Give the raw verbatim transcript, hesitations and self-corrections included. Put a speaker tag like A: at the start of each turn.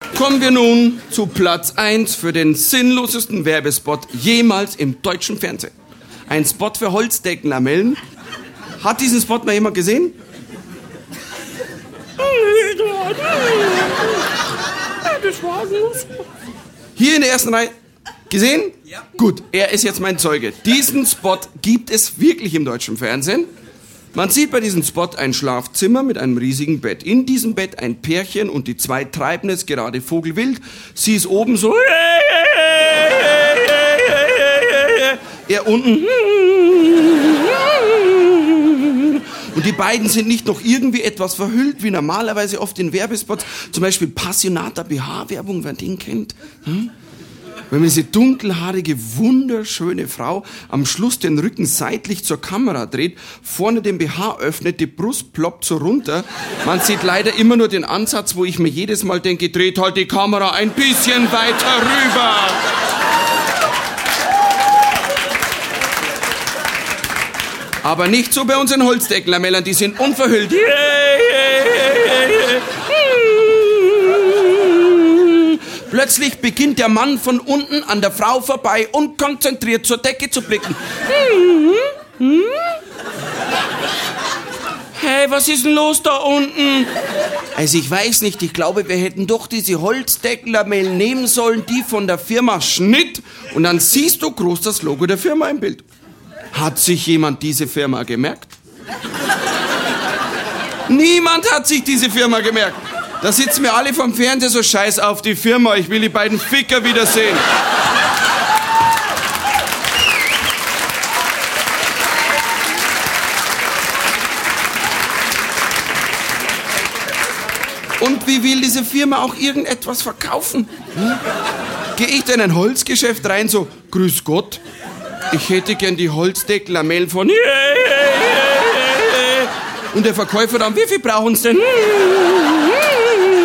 A: Kommen wir nun zu Platz eins für den sinnlosesten Werbespot jemals im deutschen Fernsehen. Ein Spot für Holzdeckenlamellen. Hat diesen Spot mal jemand gesehen? Hier in der ersten Reihe. Gesehen? Ja. Gut, er ist jetzt mein Zeuge. Diesen Spot gibt es wirklich im deutschen Fernsehen. Man sieht bei diesem Spot ein Schlafzimmer mit einem riesigen Bett. In diesem Bett ein Pärchen und die zwei treiben es gerade vogelwild. Sie ist oben so... Er unten... Und die beiden sind nicht noch irgendwie etwas verhüllt, wie normalerweise oft in Werbespots. Zum Beispiel Passionata B H-Werbung, wer den kennt. Hm? Wenn man diese dunkelhaarige, wunderschöne Frau am Schluss den Rücken seitlich zur Kamera dreht, vorne den B H öffnet, die Brust ploppt so runter. Man sieht leider immer nur den Ansatz, wo ich mir jedes Mal denke, dreht halt die Kamera ein bisschen weiter rüber. Aber nicht so bei unseren Holzdeckenlamellern, die sind unverhüllt. Plötzlich beginnt der Mann von unten an der Frau vorbei und konzentriert zur Decke zu blicken. Hey, was ist denn los da unten? Also ich weiß nicht, ich glaube, wir hätten doch diese Holzdeckenlamellen nehmen sollen, die von der Firma Schnitt. Und dann siehst du groß das Logo der Firma im Bild. Hat sich jemand diese Firma gemerkt? Niemand hat sich diese Firma gemerkt. Da sitzen wir alle vom Fernseher so scheiß auf die Firma. Ich will die beiden Ficker wiedersehen. Und wie will diese Firma auch irgendetwas verkaufen? Hm? Gehe ich da in ein Holzgeschäft rein, so, grüß Gott, ich hätte gern die Holzdeckenlamellen von... Und der Verkäufer dann, wie viel brauchen Sie denn?